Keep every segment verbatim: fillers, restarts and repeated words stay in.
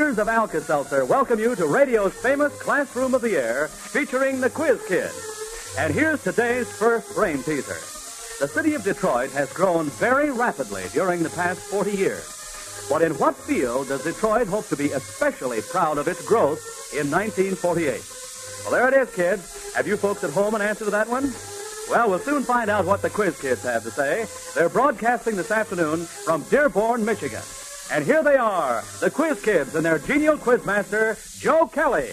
makers of Alka-Seltzer welcome you to radio's famous Classroom of the Air, featuring the Quiz Kids. And here's today's first brain teaser. The city of Detroit has grown very rapidly during the past forty years. But in what field does Detroit hope to be especially proud of its growth in nineteen forty-eight? Well, there it is, kids. Have you folks at home an answer to that one? Well, we'll soon find out what the Quiz Kids have to say. They're broadcasting this afternoon from Dearborn, Michigan. And here they are, the Quiz Kids and their genial quizmaster, Joe Kelly.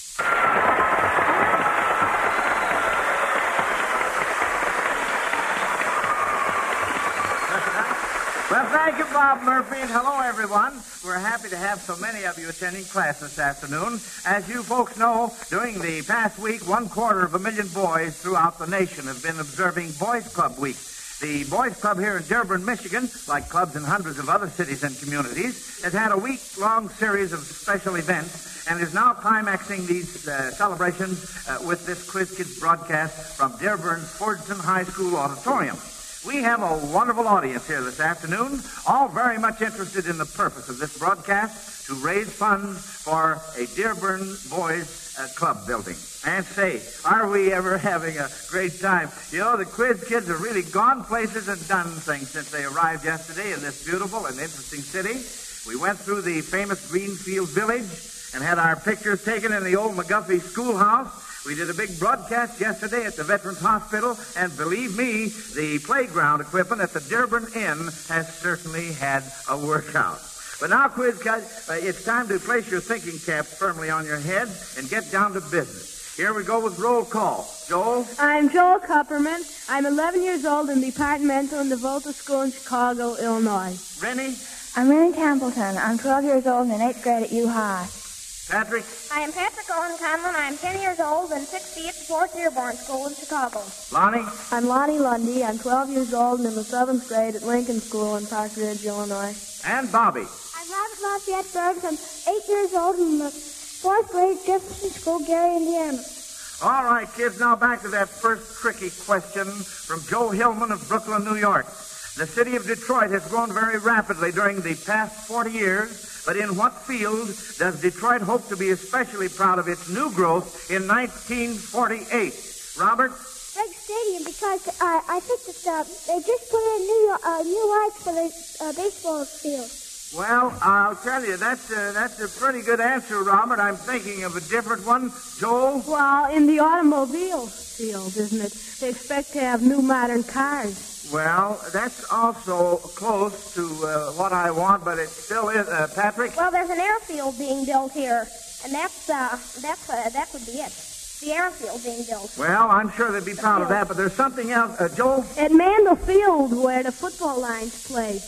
Well, thank you, Bob Murphy, and hello, everyone. We're happy to have so many of you attending class this afternoon. As you folks know, during the past week, one quarter of a million boys throughout the nation have been observing Boys Club Week. The Boys Club here in Dearborn, Michigan, like clubs in hundreds of other cities and communities, has had a week-long series of special events and is now climaxing these uh, celebrations uh, with this Quiz Kids broadcast from Dearborn's Fordson High School auditorium. We have a wonderful audience here this afternoon, all very much interested in the purpose of this broadcast, to raise funds for a Dearborn Boys uh, Club building. And say, are we ever having a great time? You know, the Quiz Kids have really gone places and done things since they arrived yesterday in this beautiful and interesting city. We went through the famous Greenfield Village and had our pictures taken in the old McGuffey Schoolhouse. We did a big broadcast yesterday at the Veterans Hospital, and believe me, the playground equipment at the Dearborn Inn has certainly had a workout. But now, Quiz Kids, uh, it's time to place your thinking caps firmly on your heads and get down to business. Here we go with roll call. Joel? I'm Joel Kupperman. I'm eleven years old and departmental in the Volta School in Chicago, Illinois. Rennie? I'm Rennie Templeton. I'm twelve years old and in eighth grade at U High. Patrick? I am Patrick Owen Conlon. I am ten years old and sixty at the Fourth Dearborn School in Chicago. Lonnie? I'm Lonnie Lundy. I'm twelve years old and in the seventh grade at Lincoln School in Park Ridge, Illinois. And Bobby? I'm Robert Lafayette Bergs. I'm eight years old and in the fourth grade at Jefferson School, Gary, Indiana. All right, kids, now back to that first tricky question from Joe Hillman of Brooklyn, New York. The city of Detroit has grown very rapidly during the past forty years, but in what field does Detroit hope to be especially proud of its new growth in nineteen forty-eight? Robert? Reg Stadium, because uh, I think that uh, they just put in new, uh, new lights for the uh, baseball field. Well, I'll tell you, that's a, that's a pretty good answer, Robert. I'm thinking of a different one. Joel? Well, in the automobile field, isn't it? They expect to have new modern cars. Well, that's also close to uh, what I want, but it still is. Uh, Patrick? Well, there's an airfield being built here, and that's, uh, that's, uh, that would be it. The airfield being built. Well, I'm sure they'd be proud of that, but there's something else. Uh, Joel? At Mandel Field, where the football lines play.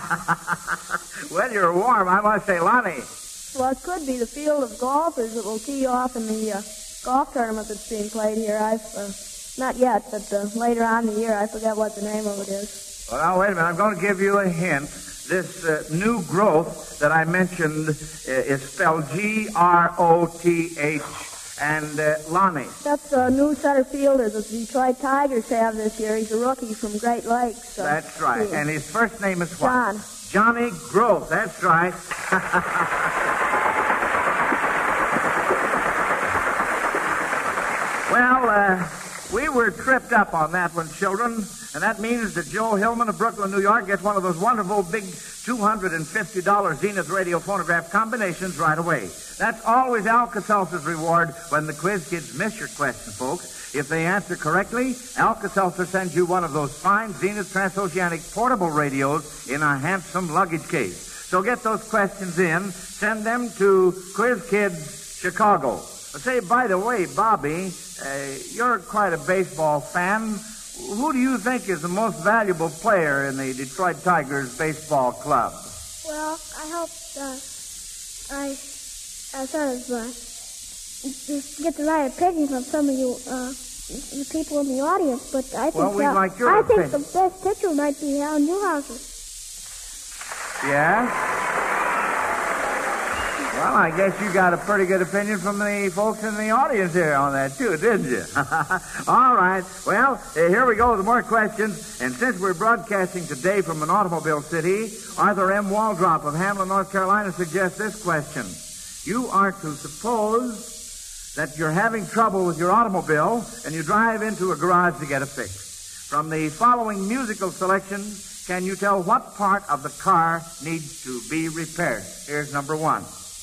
Well, you're warm, I must say. Lonnie? Well, it could be the field of golfers that will tee off in the uh, golf tournament that's being played here. I've, uh, not yet, but uh, later on in the year, I forget what the name of it is. Well, now, wait a minute. I'm going to give you a hint. This uh, new growth that I mentioned uh, is spelled G R O T H. And uh, Lonnie? That's a new center fielder that the Detroit Tigers have this year. He's a rookie from Great Lakes. So that's right. yeah. And his first name is what? John. Johnny Growth. That's right. Well, uh, we were tripped up on that one, children. And that means that Joe Hillman of Brooklyn, New York gets one of those wonderful big two hundred fifty dollars Zenith radio phonograph combinations right away. That's always Alka-Seltzer's reward when the Quiz Kids miss your question, folks. If they answer correctly, Alka-Seltzer sends you one of those fine Zenith transoceanic portable radios in a handsome luggage case. So get those questions in. Send them to Quiz Kids, Chicago. Say, by the way, Bobby, uh, you're quite a baseball fan. Who do you think is the most valuable player in the Detroit Tigers baseball club? Well, I hope uh, I, I sort of uh, just get the right opinion from some of you, uh, the people in the audience. But I think well, we'd uh, like your I opinion. think the best pitcher might be Alan Newhouser. Yeah? Well, I guess you got a pretty good opinion from the folks in the audience here on that, too, didn't you? All right. Well, uh, here we go with more questions. And since we're broadcasting today from an automobile city, Arthur M. Waldrop of Hamlin, North Carolina, suggests this question. You are to suppose that you're having trouble with your automobile and you drive into a garage to get it fixed. From the following musical selection, can you tell what part of the car needs to be repaired? Here's number one.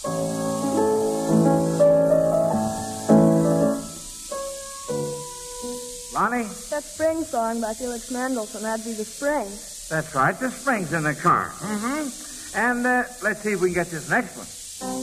Lonnie? That spring song by Felix Mendelssohn, that'd be the springs. That's right, the springs in the car. Mm-hmm. And uh, let's see if we can get this next one.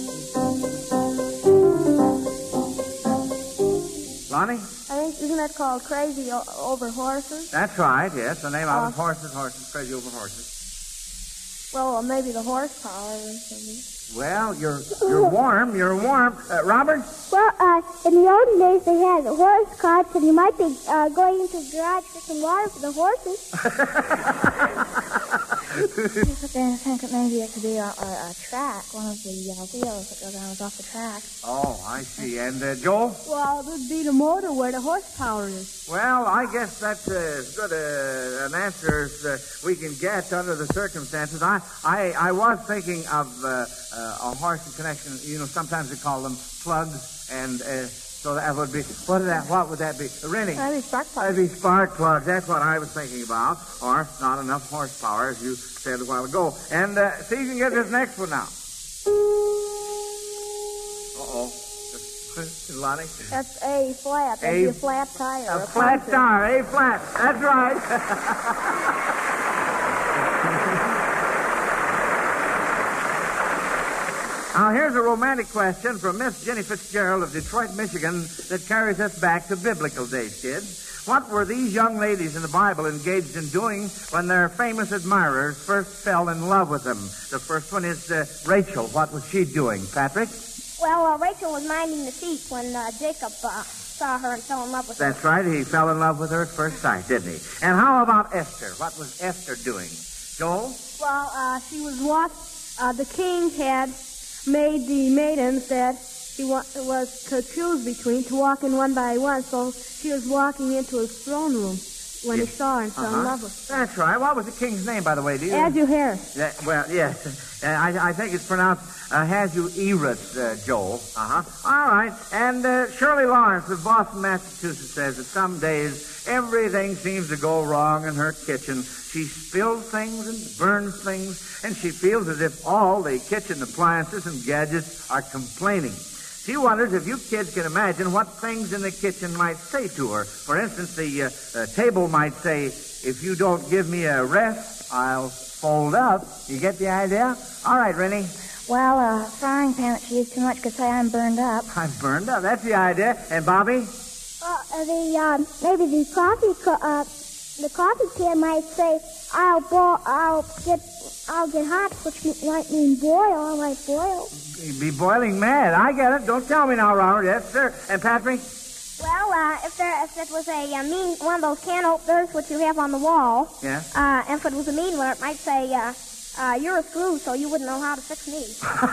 Lonnie? I think, isn't that called Crazy o- Over Horses? That's right, yes. The name out of Uh, Horses, Horses, Crazy Over Horses. Well, or maybe the horsepower or something. Well, you're you're warm, you're warm. Uh, Robert? Well, uh, in the olden days, they had horse carts, and you might be uh, going into the garage for some water for the horses. But then I think that maybe it could be a, a, a track, one of the uh, wheels that goes on off the track. Oh, I see. And uh, Joel? Well, it would be the motor where the horsepower is. Well, I guess that's uh, as good uh, an answer as uh, we can get under the circumstances. I I, I was thinking of uh, uh, a horse in connection. You know, sometimes they call them plugs, and uh, so that would be, what, is that, what would that be? Rennie? That'd be spark plugs. That'd be spark plugs. That's what I was thinking about. Or not enough horsepower, as you said a while ago. And uh, see if you can get this next one now. Uh-oh. Lonnie? That's A flat. That'd A- be a flat tire. A flat puncture. tire, A flat. That's right. Now, here's a romantic question from Miss Jenny Fitzgerald of Detroit, Michigan, that carries us back to biblical days, kids. What were these young ladies in the Bible engaged in doing when their famous admirers first fell in love with them? The first one is uh, Rachel. What was she doing, Patrick? Well, uh, Rachel was minding the sheep when uh, Jacob uh, saw her and fell in love with her. That's right. He fell in love with her at first sight, didn't he? And how about Esther? What was Esther doing? Joel? Well, uh, she was walk. Uh, the king had made the maidens that he wa- was to choose between to walk in one by one. So she was walking into his throne room when he saw her and fell in Uh-huh. love with her. That's right. What was the king's name, by the way? Do you? Ahasuerus. Yeah, well, yes. Uh, I, I think it's pronounced uh, Ahasuerus, uh, Joel. Uh-huh. All right. And uh, Shirley Lawrence of Boston, Massachusetts says that some days everything seems to go wrong in her kitchen. She spills things and burns things, and she feels as if all the kitchen appliances and gadgets are complaining. She wonders if you kids can imagine what things in the kitchen might say to her. For instance, the uh, uh, table might say, if you don't give me a rest, I'll fold up. You get the idea? All right, Rennie. Well, a frying pan that she used too much could say I'm burned up. I'm burned up. That's the idea. And Bobby? Uh, the um, maybe the coffee co- uh, the coffee can might say, "I'll boil, I'll get, I'll get hot," which me- might mean boil. I might boil. You'd be boiling mad. I get it. Don't tell me now, Robert. Yes, sir. And Patrick? Well, uh, if there, if it was a uh, mean one of those can openers which you have on the wall, Yeah. uh, and if it was a mean one, it might say, uh, uh, "You're a screw, so you wouldn't know how to fix me."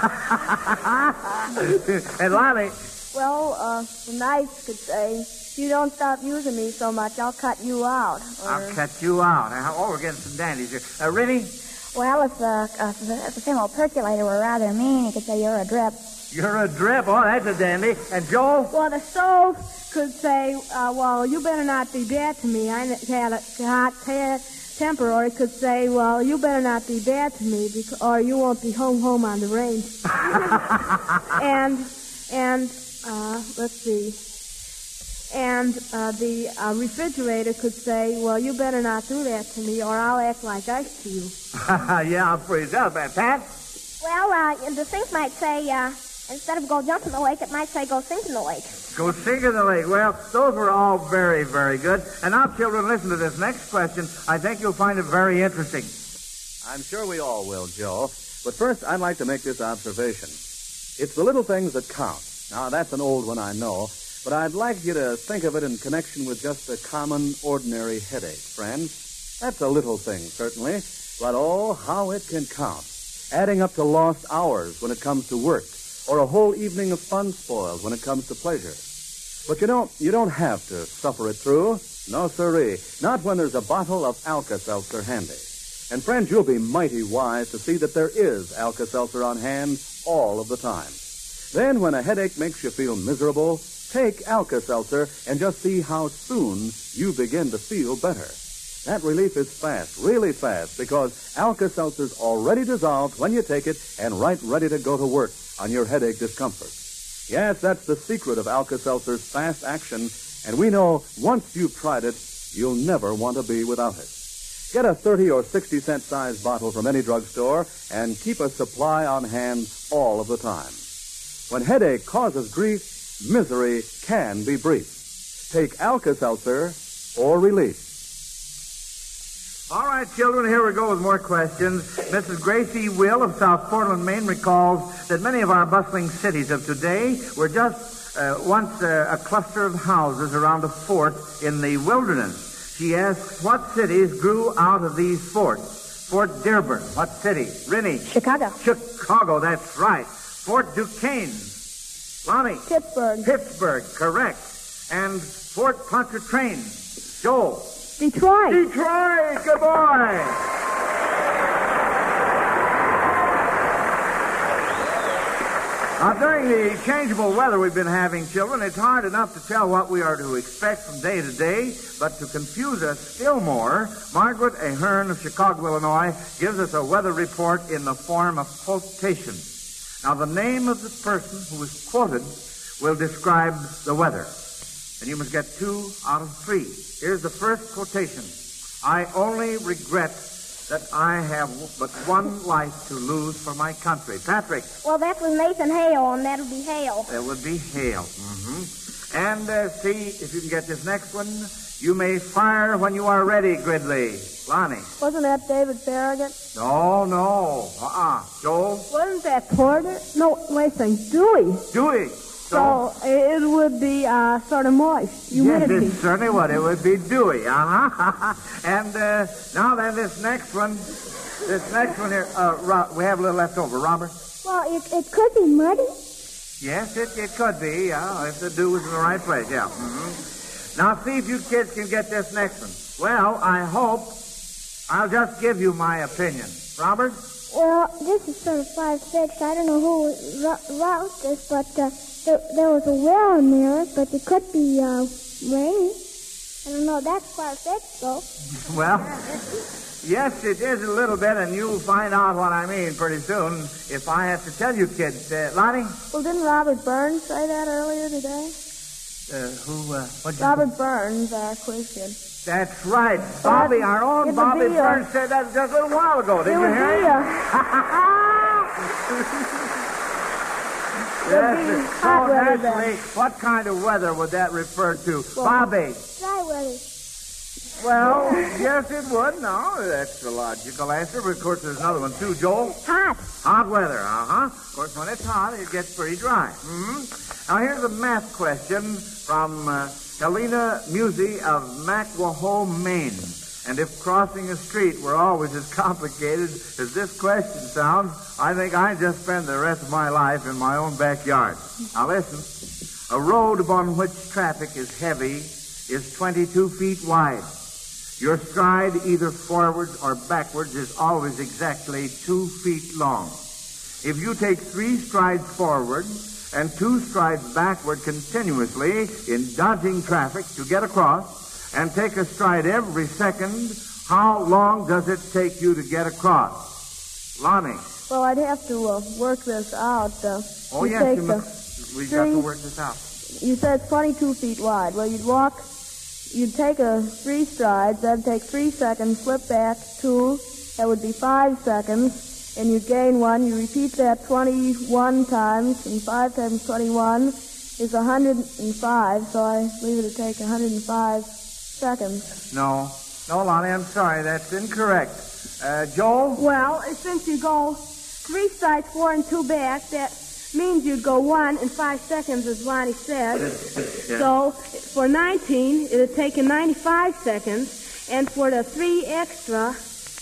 And Lonnie? Well, uh, the knights could say, if you don't stop using me so much, I'll cut you out. Or, I'll cut you out. Now, oh, we're getting some dandies here. Uh, Rennie? Well, if the, uh, if the, if the thermal percolator were rather mean, he could say you're a drip. You're a drip. Oh, that's a dandy. And Joel? Well, the stove could say, uh, well, you better not be bad to me. I had a hot te- temper. Or it could say, well, you better not be bad to me, because, or you won't be home home on the range. and, and, uh, let's see. And uh, the uh, refrigerator could say, well, you better not do that to me, or I'll act like ice to you. Yeah, I'll freeze up. And Pat? Well, uh, and the sink might say, uh, instead of go jump in the lake, it might say go sink in the lake. Go sink in the lake. Well, those were all very, very good. And now, children, listen to this next question. I think you'll find it very interesting. I'm sure we all will, Joe. But first, I'd like to make this observation. It's the little things that count. Now, that's an old one, I know. But I'd like you to think of it in connection with just a common, ordinary headache, friends. That's a little thing, certainly. But, oh, how it can count. Adding up to lost hours when it comes to work, or a whole evening of fun spoiled when it comes to pleasure. But you don't, you don't have to suffer it through. No, sirree. Not when there's a bottle of Alka-Seltzer handy. And, friends, you'll be mighty wise to see that there is Alka-Seltzer on hand all of the time. Then, when a headache makes you feel miserable, take Alka-Seltzer and just see how soon you begin to feel better. That relief is fast, really fast, because Alka-Seltzer's already dissolved when you take it and right ready to go to work on your headache discomfort. Yes, that's the secret of Alka-Seltzer's fast action, and we know once you've tried it, you'll never want to be without it. Get a thirty or sixty cent size bottle from any drugstore and keep a supply on hand all of the time. When headache causes grief, misery can be brief. Take Alka-Seltzer for relief. All right, children, here we go with more questions. Missus Gracie Will of South Portland, Maine, recalls that many of our bustling cities of today were just uh, once uh, a cluster of houses around a fort in the wilderness. She asks, what cities grew out of these forts? Fort Dearborn, what city? Rennie? Chicago. Chicago, that's right. Fort Duquesne. Lonnie? Pittsburgh. Pittsburgh, correct. And Fort Pontchartrain. Joel? Detroit. Detroit, good boy. Now, during the changeable weather we've been having, children, it's hard enough to tell what we are to expect from day to day, but to confuse us still more, Margaret Ahern of Chicago, Illinois, gives us a weather report in the form of quotation. Now, the name of the person who is quoted will describe the weather. And you must get two out of three. Here's the first quotation. I only regret that I have but one life to lose for my country. Patrick. Well, that was Nathan Hale, and that'll be Hale. That would be Hale. Mm-hmm. And uh, see if you can get this next one. You may fire when you are ready, Gridley. Lonnie. Wasn't that David Farragut? No, no. Uh-uh. Joel? Wasn't that Porter? No, wait a second. Dewey. Dewey. So it would be uh, sort of moist. Humidity. Yes, it certainly would. It would be dewy. Uh-huh. And uh, now then, this next one, this next one here, uh, Ro- we have a little left over. Robert? Well, it, it could be muddy. Yes, it, it could be, yeah, if the dew was in the right place, yeah. Mm-hmm. Now, see if you kids can get this next one. Well, I hope I'll just give you my opinion. Robert? Well, this is sort of five six. I don't know who wrote, wrote this, but uh, there, there was a well near it, but it could be uh, rain. I don't know. That's five six, though. Well, yes, it is a little bit, and you'll find out what I mean pretty soon if I have to tell you, kids. Uh, Lonnie? Well, didn't Robert Burns say that earlier today? Uh, who, uh, what Robert Burns, our quiz kid. That's right. Bobby, our own It would Bobby be, uh, Burns said that just a little while ago. Did It you would hear be, it? uh, Yes, be it- hot so weather naturally, what kind of weather would that refer to? Well, Bobby. Dry weather. Well, yes, it would. No, that's the logical answer. But, of course, there's another one, too. Joel? Hot. Hot weather, uh-huh. Of course, when it's hot, it gets pretty dry. Mm-hmm. Now, here's a math question from uh, Helena Musey of Macwahoe, Maine. And if crossing a street were always as complicated as this question sounds, I think I'd just spend the rest of my life in my own backyard. Now, listen. A road upon which traffic is heavy is twenty-two feet wide. Your stride, either forwards or backwards, is always exactly two feet long. If you take three strides forward and two strides backward continuously in dodging traffic to get across, and take a stride every second, how long does it take you to get across? Lonnie. Well, I'd have to uh, work this out. Uh, Oh, you yes, take you the must, we've got to three- work this out. You said it's twenty-two feet wide. Well, you'd walk, you'd take a three strides, that'd take three seconds, flip back two, that would be five seconds, and you'd gain one. You repeat that twenty-one times, and five times twenty-one is one hundred five, so I leave it to take one hundred five seconds. No. No, Lonnie, I'm sorry. That's incorrect. Uh, Joel? Well, since you go three strides forward and two back, that means you'd go one in five seconds, as Lonnie said. Yeah. So for nineteen, it would take you ninety-five seconds, and for the three extra,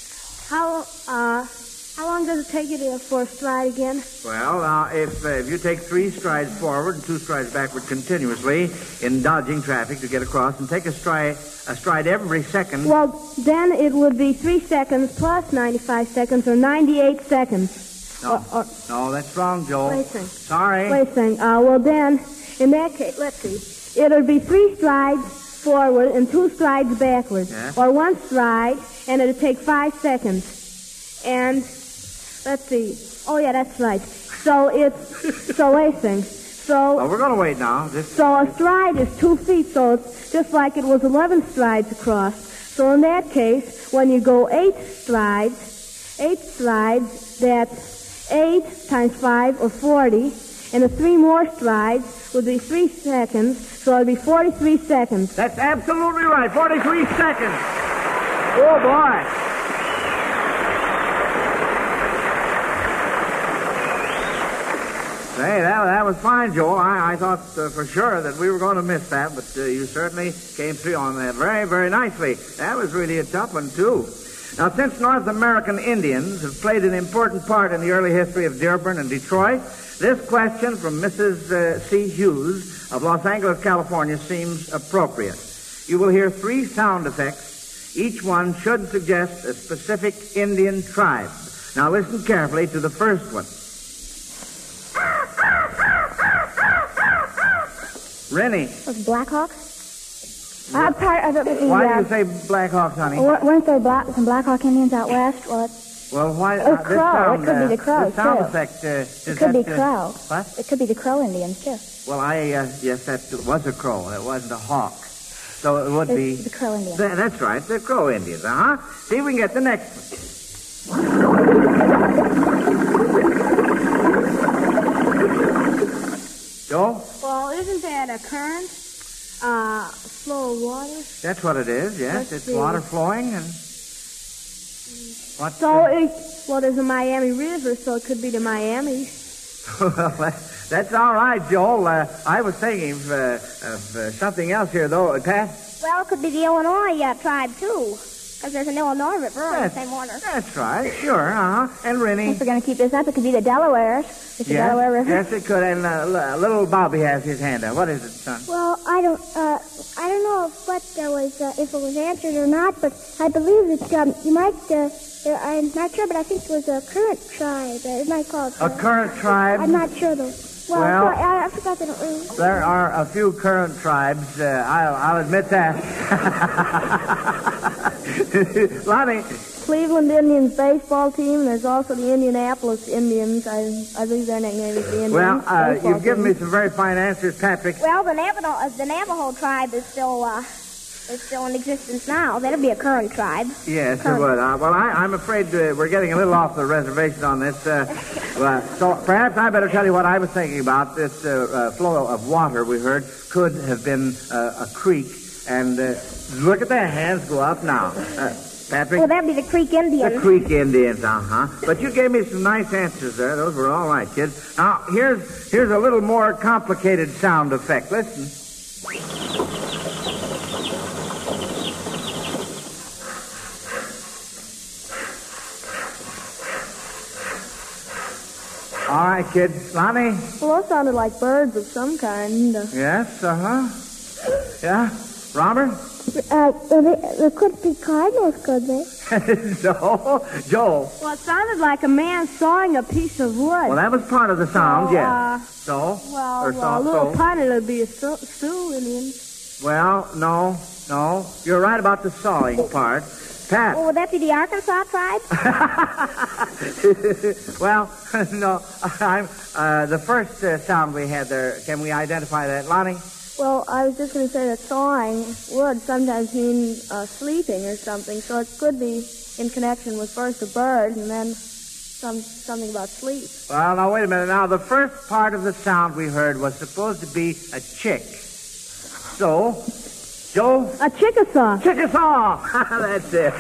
how uh, how long does it take you to, for a stride again? Well, now, if, uh, if you take three strides forward and two strides backward continuously in dodging traffic to get across, and take a stride a stride every second. Well, then it would be three seconds plus ninety-five seconds, or ninety-eight seconds. No, Or, or, no, that's wrong, Joel. Wait a second. Sorry. Wait a second. Uh, well, then, in that case, let's see. It'll be three strides forward and two strides backward. Yeah. Or one stride, and it'll take five seconds. And, let's see. Oh, yeah, that's right. So it's, so wait a second. So, Well, we're going to wait now. Just... so a stride is two feet, so it's just like it was eleven strides across. So in that case, when you go eight strides, eight strides, that's eight times five, or forty. And the three more strides would be three seconds, so it'd be forty-three seconds. That's absolutely right. forty-three seconds. Oh, boy. Hey, that, that was fine, Joel. I, I thought uh, for sure that we were going to miss that, but uh, you certainly came through on that very, very nicely. That was really a tough one, too. Now, since North American Indians have played an important part in the early history of Dearborn and Detroit, this question from Missus Uh, C. Hughes of Los Angeles, California, seems appropriate. You will hear three sound effects. Each one should suggest a specific Indian tribe. Now, listen carefully to the first one. Rennie. Was Blackhawks? Uh, part of it was the, Why uh, do you say Blackhawks, honey? w- weren't there black, some Blackhawk Indians out west? Well, it's, Well, why... Oh, uh, this Crow. It sound, could be uh, the Crows, this sound too. effect, uh, is it could be that, uh, Crow. What? It could be the Crow Indians, too. Well, I, uh, yes, that was a crow. It wasn't a hawk. So it would be... It's the Crow Indians. Th- that's right, the Crow Indians, uh-huh. See if we can get the next one. Joel? Well, isn't that a current? Uh, flow of water? That's what it is, yes. Let's it's see. water flowing and... What? So, it, well, there's a Miami River, so it could be the Miami. Well, that- that's all right, Joel. Uh, I was thinking of, uh, of uh, something else here, though. Pat? Well, it could be the Illinois uh, tribe, too. Because there's an Illinois River on the That's, same water. that's right, sure, uh-huh. And Rennie? If we're going to keep this up, it could be the Delawares. It's the Yes, Delaware River. yes, it could. And uh, l- little Bobby has his hand up. What is it, son? Well, I don't, uh, I don't know if what there was, uh, if it was answered or not, but I believe that um, you might. Uh, uh, I'm not sure, but I think it was a current tribe. Uh, it might call it. A Uh, current tribe? I'm not sure though. Well, Well- sorry, I, I forgot that. Uh, There are a few current tribes. Uh, I'll, I'll admit that. Lonnie? Cleveland Indians baseball team. There's also the Indianapolis Indians. I, I believe their nickname is the Indians. Well, uh, baseball you've given me team. some very fine answers, Patrick. well, the Navajo, uh, the Navajo tribe is still, uh, is still in existence now. That'd be a current tribe. Yes, it would. Uh, well, I, I'm afraid uh, we're getting a little off the reservation on this. Uh, uh, so perhaps I better tell you what I was thinking about. This uh, uh, flow of water we heard could have been uh, a creek. And uh, look at their hands go up now. Uh, Patrick? Well, that'd be the Creek Indians. The Creek Indians, uh-huh. But you gave me some nice answers there. Those were all right, kids. Now, here's here's a little more complicated sound effect. Listen. All right, kids. Lonnie? Well, those sounded like birds of some kind. Uh, Yes, uh-huh. Yeah? Robert? Uh, well, they, they could be cardinals, could they? Joel? Joel? well, it sounded like a man sawing a piece of wood. Well, that was part of the sound, So, yes. uh, So? well, or well, a so, little so. pun, it'll be a Sioux Sioux Indian. Well, no, no. You're right about the sawing part. Pat? Well, would that be the Arkansas tribe? Well, no. I'm, uh, the first uh, sound we had there, can we identify that? Lonnie? Well, I was just going to say that sawing would sometimes mean uh, sleeping or something, so it could be in connection with first a bird and then some something about sleep. Well, now, wait a minute. Now, the first part of the sound we heard was supposed to be a chick. So, Joe? A Chickasaw. Chickasaw! That's it.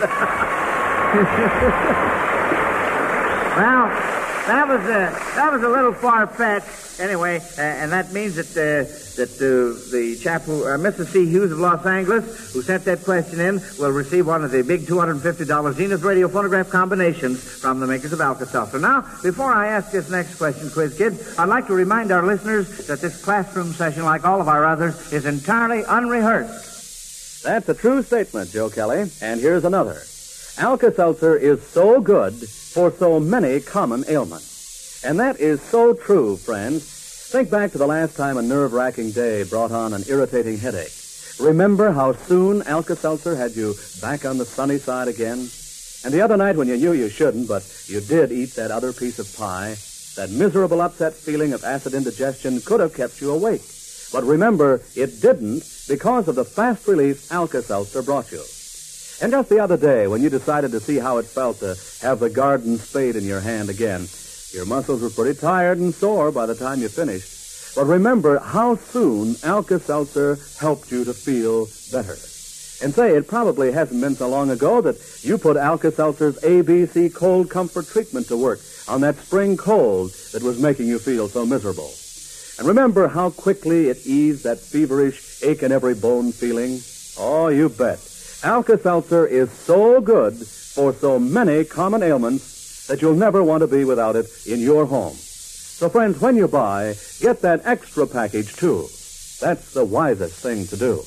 Well, that was a, that was a little far-fetched. Anyway, uh, and that means that uh, that uh, the chap who, uh, Missus C. Hughes of Los Angeles, who sent that question in, will receive one of the big two hundred fifty dollars Zenith radio phonograph combinations from the makers of Alka-Seltzer. Now, before I ask this next question, Quiz Kid, I'd like to remind our listeners that this classroom session, like all of our others, is entirely unrehearsed. That's a true statement, Joe Kelly. And here's another. Alka-Seltzer is so good for so many common ailments. And that is so true, friends. Think back to the last time a nerve-wracking day brought on an irritating headache. Remember how soon Alka-Seltzer had you back on the sunny side again? And the other night when you knew you shouldn't, but you did eat that other piece of pie, that miserable upset feeling of acid indigestion could have kept you awake. But remember, it didn't because of the fast relief Alka-Seltzer brought you. And just the other day, when you decided to see how it felt to have the garden spade in your hand again, your muscles were pretty tired and sore by the time you finished. But remember how soon Alka-Seltzer helped you to feel better. And say, it probably hasn't been so long ago that you put Alka-Seltzer's A B C cold comfort treatment to work on that spring cold that was making you feel so miserable. And remember how quickly it eased that feverish ache in every bone feeling? Oh, you bet. Alka-Seltzer is so good for so many common ailments that you'll never want to be without it in your home. So, friends, when you buy, get that extra package, too. That's the wisest thing to do.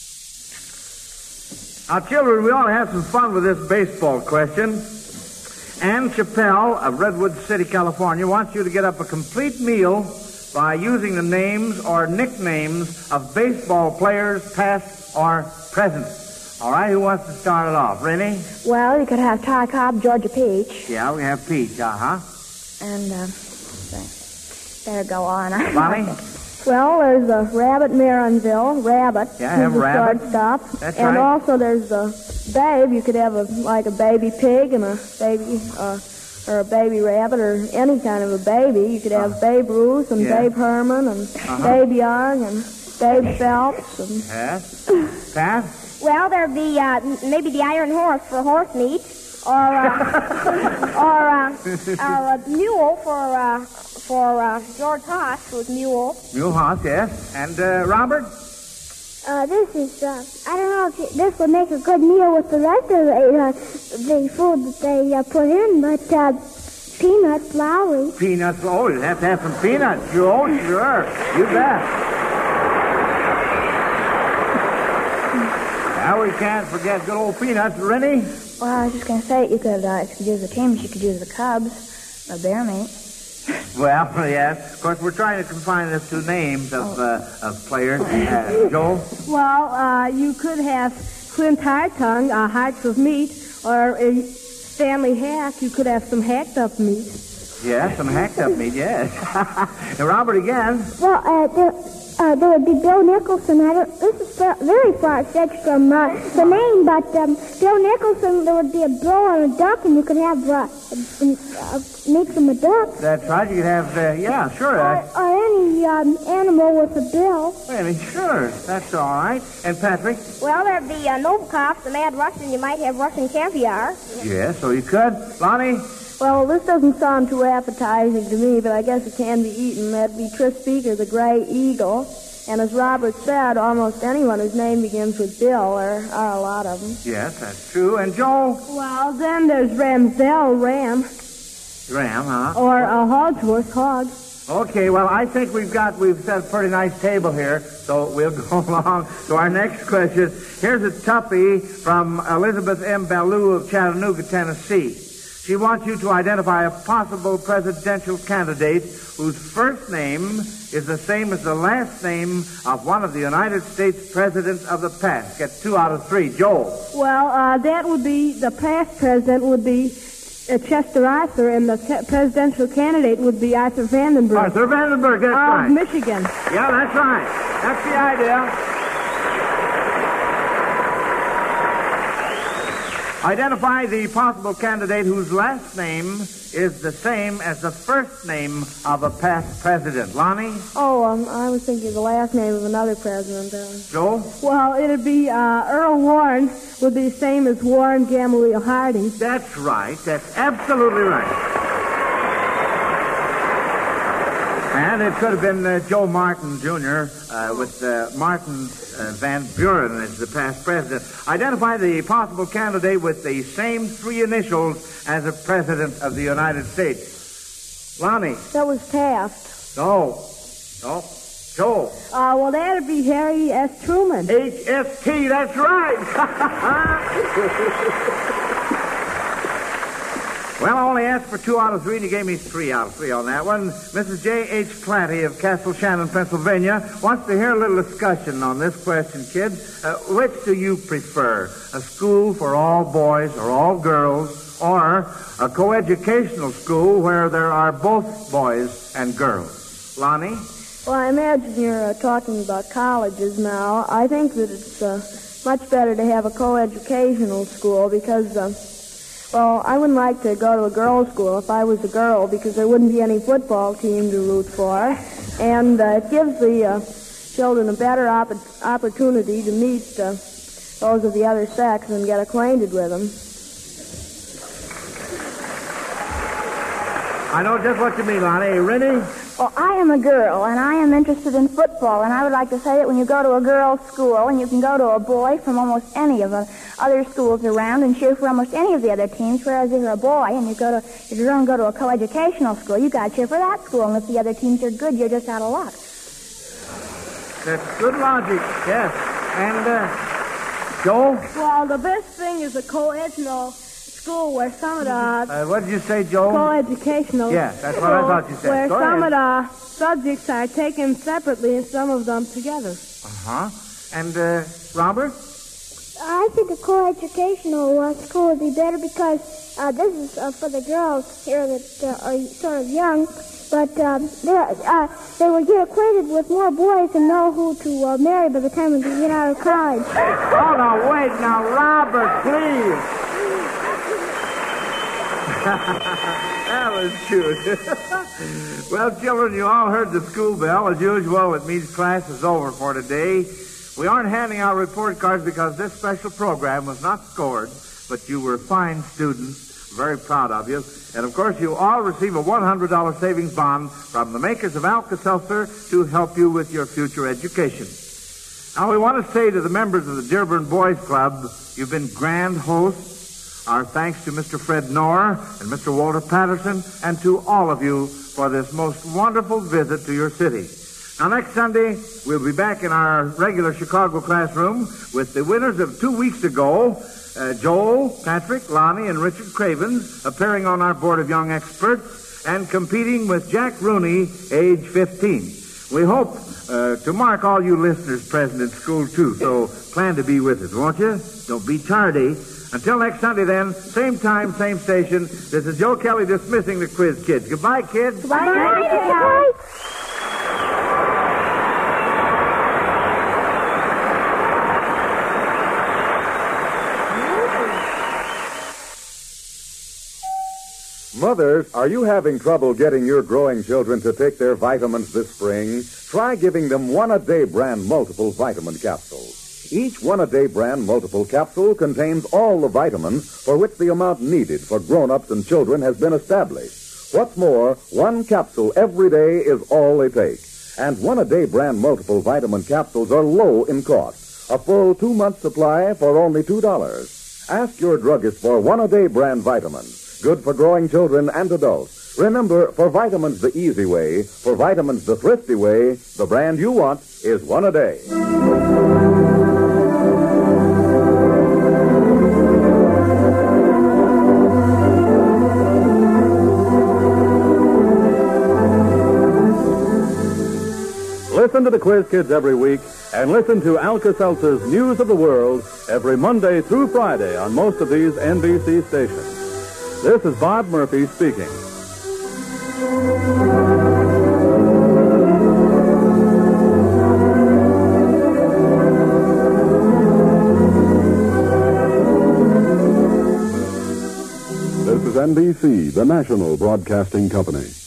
Now, children, we ought to have some fun with this baseball question. Ann Chappelle of Redwood City, California, wants you to get up a complete meal by using the names or nicknames of baseball players, past or present. All right, who wants to start it off? Rennie? Well, you could have Ty Cobb, Georgia Peach. Yeah, we have Peach, uh-huh. And, uh, better go on. Bonnie? Well, there's the Rabbit Maronville, Rabbit. Yeah, I have who's the Rabbit. shortstop. That's and right. also there's the Babe. You could have a like a baby pig and a baby, uh, or a baby rabbit, or any kind of a baby. You could have Uh, Babe Ruth and yeah. Babe Herman and Uh-huh. Babe Young and Babe Phelps. And Yes. Pat? Well, there'd be uh, maybe the Iron Horse for horse meat, or uh, or, uh, or a mule for uh, for uh, George Haas, who's mule. Mulehouse, yes. And uh, Robert? Uh, this is, uh, I don't know if this would make a good meal with the rest of the, uh, the food that they uh, put in, but uh, peanuts, Lowry. Peanuts. Oh, you'd have to have some peanuts. Sure, sure. You bet. Now we can't forget good old peanuts. Rennie? Well, I was just going to say, you could, uh, if you could use the teams, you could use the Cubs, or Bear Meat. Well, yes. Of course, we're trying to confine this to names of, uh, of players. Uh, Joel? Well, uh, you could have Clint Hartung, uh, Hearts of Meat, or uh, Stanley Hack. You could have some hacked up meat. Yes, some hacked up meat, yes. And Robert again. Well, uh, there, uh, there would be Bill Nicholson. I don't, this is far, very far-fetched from uh, the name, but um, Bill Nicholson, there would be a bill on a duck, and you could have uh, uh, meat from a duck. That's right. You could have, uh, yeah, sure. Or, Uh, or any um, animal with a bill. I mean, sure. That's all right. And Patrick? Well, there'd be uh, Novikov, the Mad Russian. You might have Russian caviar. Yes, so you could. Lonnie? Well, this doesn't sound too appetizing to me, but I guess it can be eaten. That'd be Tris Speaker, the Gray Eagle. And as Robert said, almost anyone whose name begins with Bill, there are a lot of them. Yes, that's true. And Joel? Well, then there's Ramsdell, Ram, Graham, huh? or uh, Hogsworth, Hog. Okay, well, I think we've got, we've set a pretty nice table here, so we'll go along to our next question. Here's a toughie from Elizabeth M. Ballou of Chattanooga, Tennessee. She wants you to identify a possible presidential candidate whose first name is the same as the last name of one of the United States presidents of the past. Get two out of three. Joel. Well, uh, that would be, the past president would be uh, Chester Arthur, and the ca- presidential candidate would be Arthur Vandenberg. Arthur Vandenberg, that's of right. Michigan. Yeah, that's right. That's the idea. Identify the possible candidate whose last name is the same as the first name of a past president. Lonnie? Oh, um, I was thinking the last name of another president. Uh, Joel? well, it'd be uh, Earl Warren, would be the same as Warren Gamaliel Harding. That's right. That's absolutely right. And it could have been uh, Joe Martin, Junior, uh, with uh, Martin uh, Van Buren as the past president. Identify the possible candidate with the same three initials as a president of the United States. Lonnie? That was Taft. No. No. Joel? Uh, well, that'd be Harry S. Truman. H S T, that's right. Well, I only asked for two out of three, and you gave me three out of three on that one. Missus J H. Clanty of Castle Shannon, Pennsylvania, wants to hear a little discussion on this question, kids. Uh, which do you prefer? A school for all boys or all girls, or a coeducational school where there are both boys and girls? Lonnie? Well, I imagine you're uh, talking about colleges now. I think that it's uh, much better to have a coeducational school because, uh, well, I wouldn't like to go to a girls' school if I was a girl because there wouldn't be any football team to root for. And uh, it gives the uh, children a better op- opportunity to meet uh, those of the other sex and get acquainted with them. I know just what you mean, Lonnie. Rennie? Well, I am a girl, and I am interested in football, and I would like to say that when you go to a girls' school, and you can go to a boy from almost any of the other schools around and cheer for almost any of the other teams, whereas if you're a boy and you go to, if you're going to go to a coeducational school, you got to cheer for that school, and if the other teams are good, you're just out of luck. That's good logic, yes. And, uh, Joel? Well, the best thing is a coeducational school where some of the Uh, what did you say, Joel? coeducational Yeah, that's what I school thought you said. where Go some ahead. of the subjects are taken separately and some of them together. Uh-huh. And, uh, Robert? I think a coeducational uh, school would be better because uh, this is uh, for the girls here that uh, are sort of young, but um, uh, they will get acquainted with more boys and know who to uh, marry by the time they get out of college. Oh, no, wait now, Robert, please. That was cute. Well, children, you all heard the school bell. As usual, it means class is over for today. We aren't handing out report cards because this special program was not scored, but you were fine students. Very proud of you. And, of course, you all receive a one hundred dollars savings bond from the makers of Alka-Seltzer to help you with your future education. Now, we want to say to the members of the Dearborn Boys Club, you've been grand hosts. Our thanks to Mister Fred Knorr and Mister Walter Patterson and to all of you for this most wonderful visit to your city. Now, next Sunday, we'll be back in our regular Chicago classroom with the winners of two weeks ago, uh, Joel, Patrick, Lonnie, and Richard Cravens, appearing on our Board of Young Experts and competing with Jack Rooney, age fifteen. We hope uh, to mark all you listeners present in school, too, so plan to be with us, won't you? Don't be tardy. Until next Sunday, then, same time, same station, this is Joe Kelly dismissing the Quiz Kids. Goodbye, kids. Goodbye, Goodbye. Mothers, are you having trouble getting your growing children to take their vitamins this spring? Try giving them One-A-Day brand multiple vitamin capsules. Each One-A-Day brand multiple capsule contains all the vitamins for which the amount needed for grown-ups and children has been established. What's more, one capsule every day is all they take. And One-A-Day brand multiple vitamin capsules are low in cost. A full two-month supply for only two dollars. Ask your druggist for One-A-Day brand vitamins. Good for growing children and adults. Remember, for vitamins the easy way, for vitamins the thrifty way, the brand you want is One-A-Day. Listen to the Quiz Kids every week, and listen to Alka-Seltzer's News of the World every Monday through Friday on most of these N B C stations. This is Bob Murphy speaking. This is N B C, the national broadcasting company.